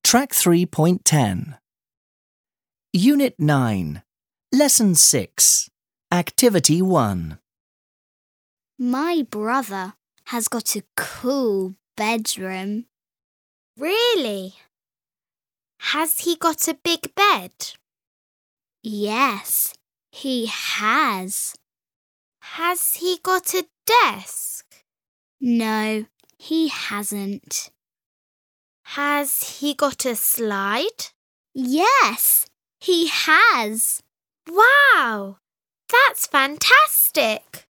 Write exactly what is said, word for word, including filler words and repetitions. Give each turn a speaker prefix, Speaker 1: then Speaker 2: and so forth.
Speaker 1: Track three point ten. Unit nine. Lesson six. Activity one.
Speaker 2: My brother has got a cool bedroom.
Speaker 3: Really? Has he got a big bed?
Speaker 2: Yes, he has.
Speaker 3: Has he got a desk?
Speaker 2: No, he hasn't.
Speaker 3: Has he got a slide?
Speaker 2: Yes, he has.
Speaker 3: Wow! That's fantastic!